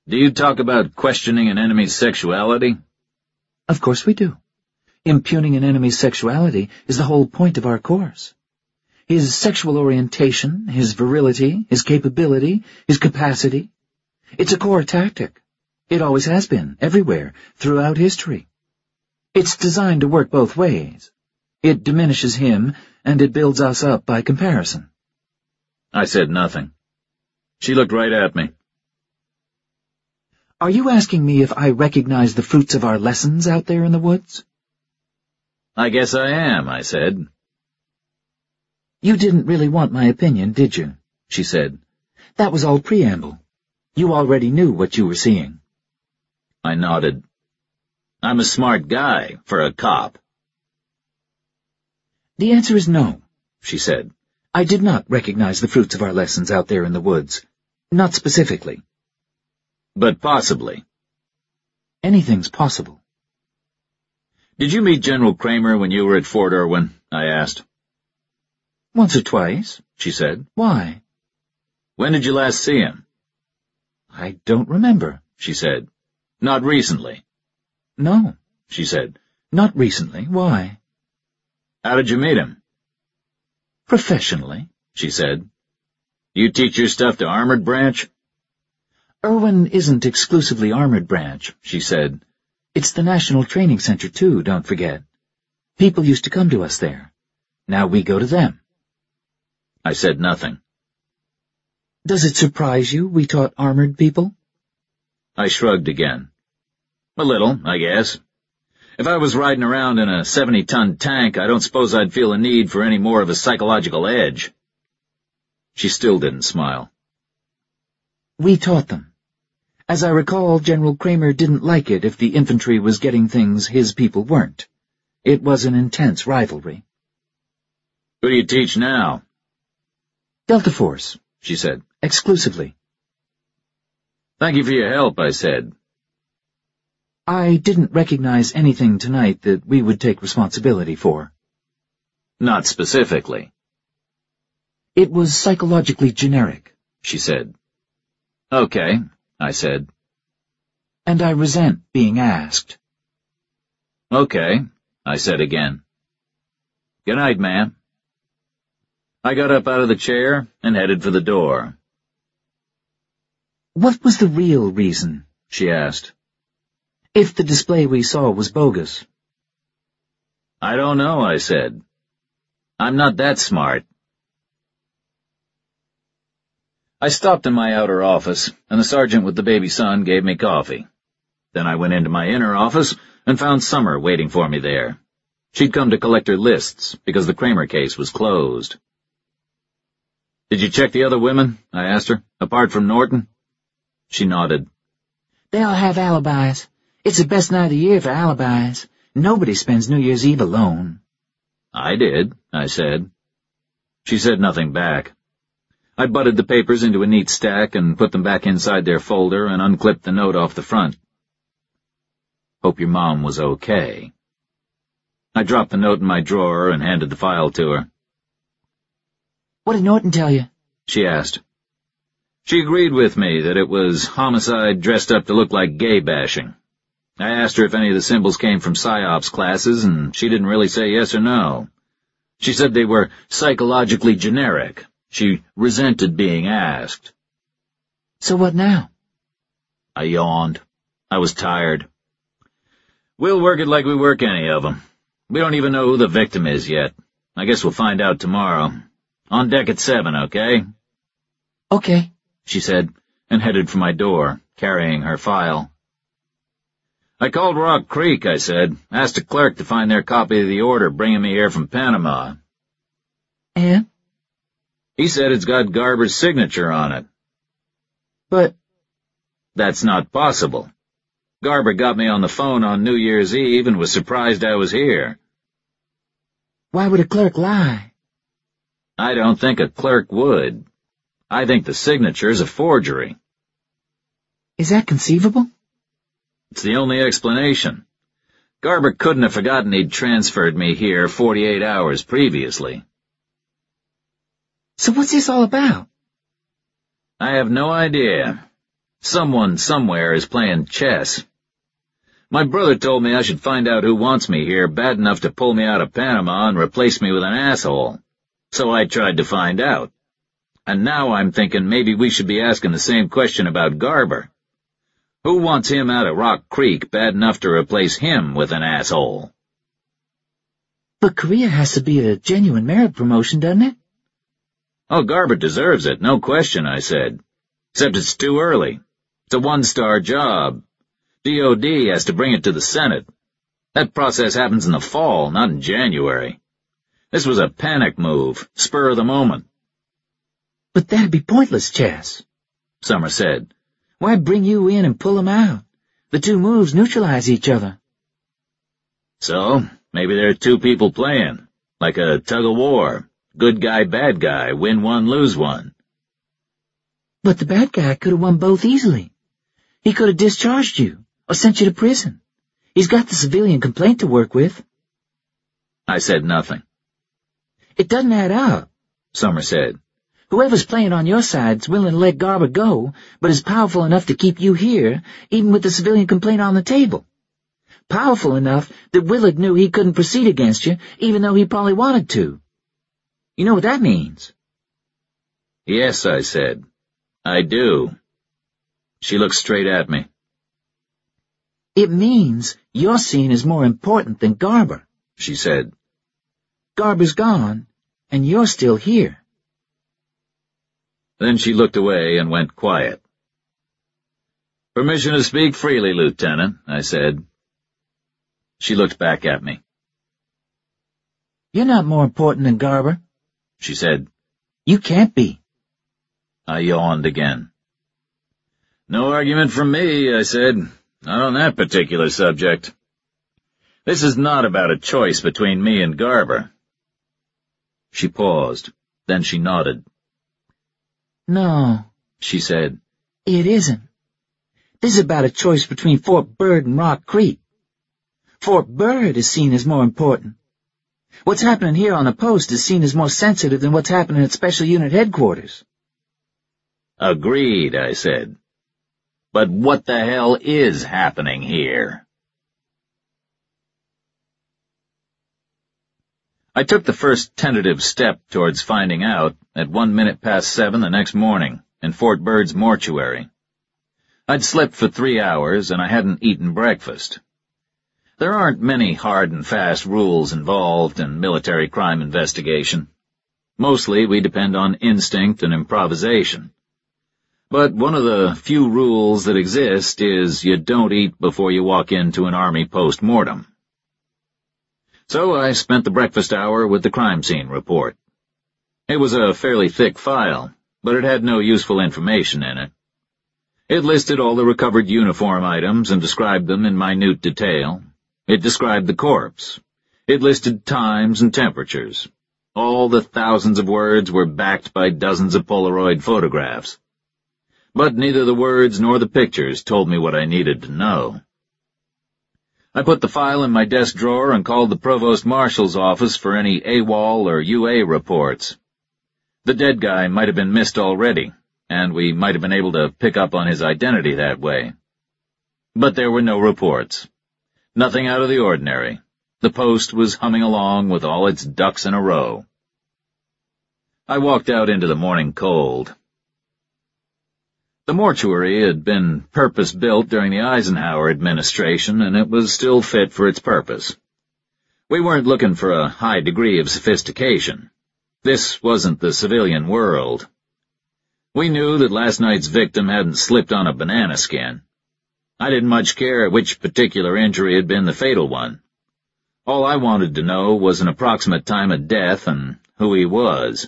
Do you talk about questioning an enemy's sexuality? Of course we do. Impugning an enemy's sexuality is the whole point of our course. His sexual orientation, his virility, his capability, his capacity. It's a core tactic. It always has been, everywhere, throughout history. It's designed to work both ways. It diminishes him, and it builds us up by comparison. I said nothing. She looked right at me. Are you asking me if I recognize the fruits of our lessons out there in the woods? I guess I am, I said. You didn't really want my opinion, did you? She said. That was all preamble. You already knew what you were seeing. I nodded. I'm a smart guy for a cop. The answer is no, she said. I did not recognize the fruits of our lessons out there in the woods. Not specifically. But possibly. Anything's possible. Did you meet General Kramer when you were at Fort Irwin? I asked. Once or twice, she said. Why? When did you last see him? I don't remember, she said. Not recently? No, she said. Not recently. Why? How did you meet him? Professionally, she said. You teach your stuff to Armored Branch? Irwin isn't exclusively Armored Branch, she said. It's the National Training Center, too, don't forget. People used to come to us there. Now we go to them. I said nothing. Does it surprise you we taught armored people? I shrugged again. A little, I guess. If I was riding around in a 70-ton tank, I don't suppose I'd feel a need for any more of a psychological edge. She still didn't smile. We taught them. As I recall, General Kramer didn't like it if the infantry was getting things his people weren't. It was an intense rivalry. Who do you teach now? Delta Force, she said, exclusively. Thank you for your help, I said. I didn't recognize anything tonight that we would take responsibility for. Not specifically. It was psychologically generic, she said. Okay, I said. And I resent being asked. Okay, I said again. Good night, ma'am. I got up out of the chair and headed for the door. What was the real reason? She asked. If the display we saw was bogus. I don't know, I said. I'm not that smart. I stopped in my outer office, and the sergeant with the baby son gave me coffee. Then I went into my inner office and found Summer waiting for me there. She'd come to collect her lists, because the Kramer case was closed. Did you check the other women? I asked her, apart from Norton. She nodded. They all have alibis. It's the best night of the year for alibis. Nobody spends New Year's Eve alone. I did, I said. She said nothing back. I butted the papers into a neat stack and put them back inside their folder and unclipped the note off the front. Hope your mom was okay. I dropped the note in my drawer and handed the file to her. What did Norton tell you? She asked. She agreed with me that it was homicide dressed up to look like gay bashing. I asked her if any of the symbols came from PSYOPs classes, and she didn't really say yes or no. She said they were psychologically generic. She resented being asked. So what now? I yawned. I was tired. We'll work it like we work any of them. We don't even know who the victim is yet. I guess we'll find out tomorrow. On deck at 7, okay? Okay, she said, and headed for my door, carrying her file. I called Rock Creek, I said, asked a clerk to find their copy of the order bringing me here from Panama. And? He said it's got Garber's signature on it. But... That's not possible. Garber got me on the phone on New Year's Eve and was surprised I was here. Why would a clerk lie? I don't think a clerk would. I think the signature's a forgery. Is that conceivable? It's the only explanation. Garber couldn't have forgotten he'd transferred me here 48 hours previously. So what's this all about? I have no idea. Someone somewhere is playing chess. My brother told me I should find out who wants me here bad enough to pull me out of Panama and replace me with an asshole. So I tried to find out. And now I'm thinking maybe we should be asking the same question about Garber. Who wants him out of Rock Creek bad enough to replace him with an asshole? But Korea has to be a genuine merit promotion, doesn't it? Oh, Garber deserves it, no question, I said. Except it's too early. It's a one-star job. DOD has to bring it to the Senate. That process happens in the fall, not in January. This was a panic move, spur of the moment. But that'd be pointless, Chas, Summer said. Why bring you in and pull him out? The two moves neutralize each other. So, maybe there are two people playing, like a tug-of-war. Good guy, bad guy, win one, lose one. But the bad guy could have won both easily. He could have discharged you, or sent you to prison. He's got the civilian complaint to work with. I said nothing. It doesn't add up, Summer said. Whoever's playing on your side's willing to let Garber go, but is powerful enough to keep you here, even with the civilian complaint on the table. Powerful enough that Willard knew he couldn't proceed against you, even though he probably wanted to. You know what that means? Yes, I said. I do. She looked straight at me. It means you're seen as more important than Garber, she said. Garber's gone, and you're still here. Then she looked away and went quiet. Permission to speak freely, Lieutenant, I said. She looked back at me. You're not more important than Garber, she said. You can't be. I yawned again. No argument from me, I said. Not on that particular subject. This is not about a choice between me and Garber. She paused. Then she nodded. No, she said. It isn't. This is about a choice between Fort Byrd and Rock Creek. Fort Byrd is seen as more important. What's happening here on the post is seen as more sensitive than what's happening at Special Unit Headquarters. Agreed, I said. But what the hell is happening here? I took the first tentative step towards finding out at 7:01 the next morning in Fort Byrd's mortuary. I'd slept for 3 hours and I hadn't eaten breakfast. There aren't many hard and fast rules involved in military crime investigation. Mostly we depend on instinct and improvisation. But one of the few rules that exist is you don't eat before you walk into an Army post-mortem. So I spent the breakfast hour with the crime scene report. It was a fairly thick file, but it had no useful information in it. It listed all the recovered uniform items and described them in minute detail. It described the corpse. It listed times and temperatures. All the thousands of words were backed by dozens of Polaroid photographs. But neither the words nor the pictures told me what I needed to know. I put the file in my desk drawer and called the Provost Marshal's office for any AWOL or UA reports. The dead guy might have been missed already, and we might have been able to pick up on his identity that way. But there were no reports. Nothing out of the ordinary. The post was humming along with all its ducks in a row. I walked out into the morning cold. The mortuary had been purpose-built during the Eisenhower administration, and it was still fit for its purpose. We weren't looking for a high degree of sophistication. This wasn't the civilian world. We knew that last night's victim hadn't slipped on a banana skin. I didn't much care which particular injury had been the fatal one. All I wanted to know was an approximate time of death and who he was.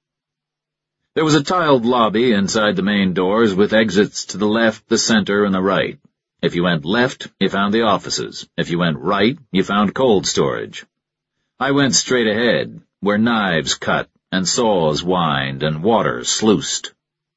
There was a tiled lobby inside the main doors with exits to the left, the center, and the right. If you went left, you found the offices. If you went right, you found cold storage. I went straight ahead, where knives cut and saws whined and water sluiced.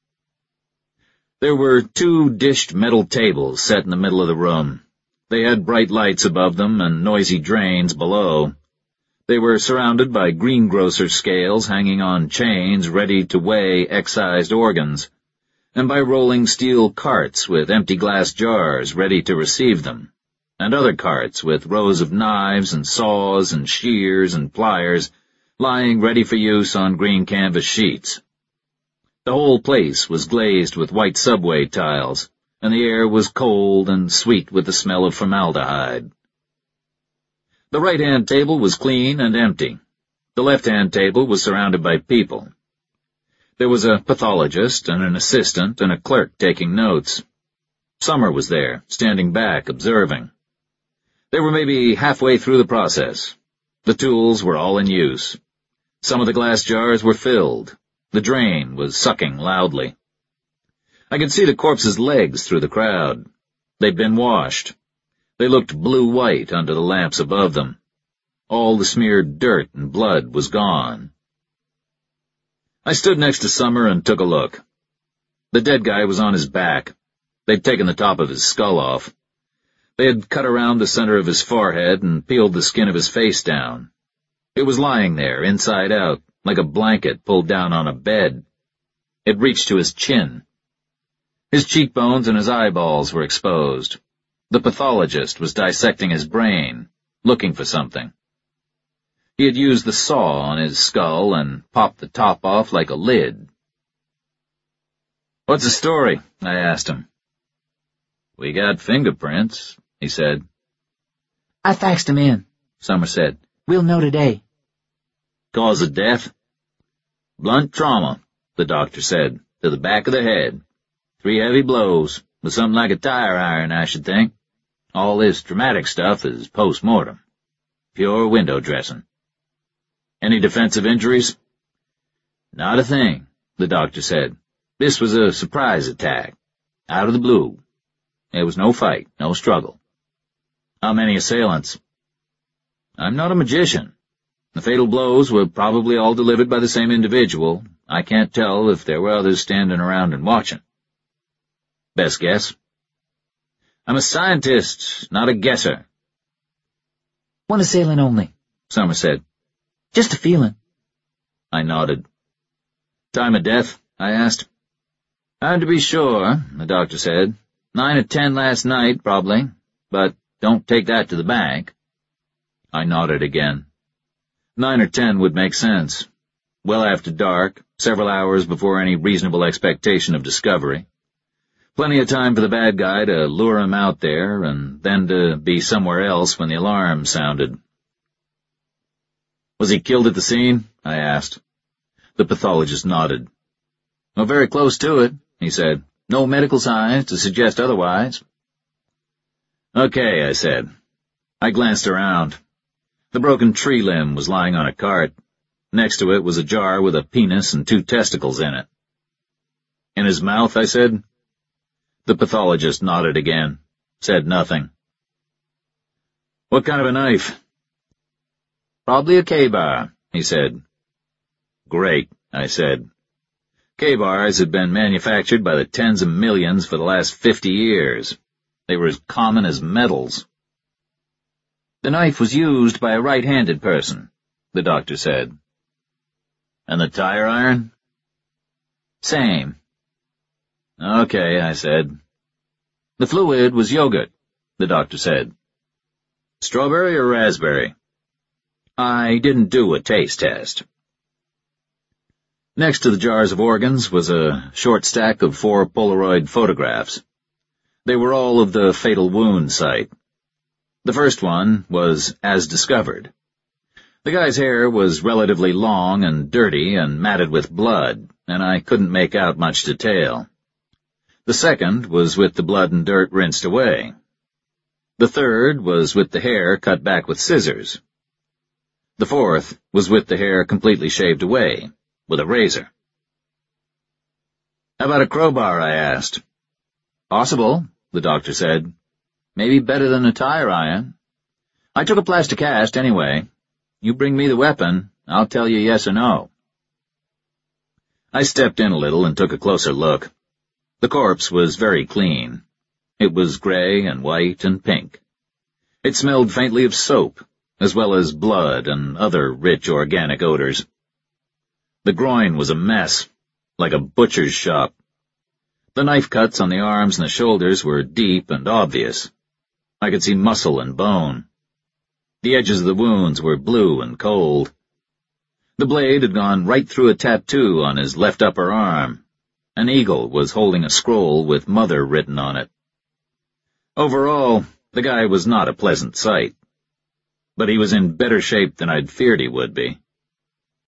There were 2 dished metal tables set in the middle of the room. They had bright lights above them and noisy drains below. They were surrounded by greengrocer scales hanging on chains ready to weigh excised organs, and by rolling steel carts with empty glass jars ready to receive them, and other carts with rows of knives and saws and shears and pliers lying ready for use on green canvas sheets. The whole place was glazed with white subway tiles, and the air was cold and sweet with the smell of formaldehyde. The right-hand table was clean and empty. The left-hand table was surrounded by people. There was a pathologist and an assistant and a clerk taking notes. Summer was there, standing back, observing. They were maybe halfway through the process. The tools were all in use. Some of the glass jars were filled. The drain was sucking loudly. I could see the corpse's legs through the crowd. They'd been washed. They looked blue-white under the lamps above them. All the smeared dirt and blood was gone. I stood next to Summer and took a look. The dead guy was on his back. They'd taken the top of his skull off. They had cut around the center of his forehead and peeled the skin of his face down. It was lying there, inside out, like a blanket pulled down on a bed. It reached to his chin. His cheekbones and his eyeballs were exposed. The pathologist was dissecting his brain, looking for something. He had used the saw on his skull and popped the top off like a lid. "What's the story?" I asked him. "We got fingerprints," he said. I faxed him in, Summer said. We'll know today. "Cause of death?" "Blunt trauma," the doctor said, "to the back of the head. 3 heavy blows, with something like a tire iron, I should think. All this dramatic stuff is post-mortem. Pure window dressing." "Any defensive injuries?" "Not a thing," the doctor said. "This was a surprise attack. Out of the blue. There was no fight, no struggle." "How many assailants?" "I'm not a magician. The fatal blows were probably all delivered by the same individual. I can't tell if there were others standing around and watching." "Best guess?" "I'm a scientist, not a guesser." "One assailant only," Summer said. "Just a feeling." I nodded. "Time of death?" I asked. "Hard to be sure," the doctor said. 9 or 10 last night, probably, but don't take that to the bank." I nodded again. 9 or 10 would make sense. Well after dark, several hours before any reasonable expectation of discovery. Plenty of time for the bad guy to lure him out there, and then to be somewhere else when the alarm sounded. "Was he killed at the scene?" I asked. The pathologist nodded. "Well, very close to it," he said. "No medical signs to suggest otherwise." "Okay," I said. I glanced around. The broken tree limb was lying on a cart. Next to it was a jar with a penis and 2 testicles in it. "In his mouth?" I said. The pathologist nodded again, said nothing. "What kind of a knife?" "Probably a K-bar," he said. "Great," I said. K-bars had been manufactured by the tens of millions for the last 50 years. They were as common as metals. "The knife was used by a right-handed person," the doctor said. "And the tire iron?" "Same." "Okay," I said. "The fluid was yogurt," the doctor said. "Strawberry or raspberry?" I didn't do a taste test. Next to the jars of organs was a short stack of 4 Polaroid photographs. They were all of the fatal wound site. The first one was as discovered. The guy's hair was relatively long and dirty and matted with blood, and I couldn't make out much detail. The second was with the blood and dirt rinsed away. The third was with the hair cut back with scissors. The fourth was with the hair completely shaved away, with a razor. "How about a crowbar?" I asked. "Possible," the doctor said. "Maybe better than a tire iron. I took a plaster cast anyway. You bring me the weapon, I'll tell you yes or no." I stepped in a little and took a closer look. The corpse was very clean. It was gray and white and pink. It smelled faintly of soap, as well as blood and other rich organic odors. The groin was a mess, like a butcher's shop. The knife cuts on the arms and the shoulders were deep and obvious. I could see muscle and bone. The edges of the wounds were blue and cold. The blade had gone right through a tattoo on his left upper arm. An eagle was holding a scroll with Mother written on it. Overall, the guy was not a pleasant sight. But he was in better shape than I'd feared he would be.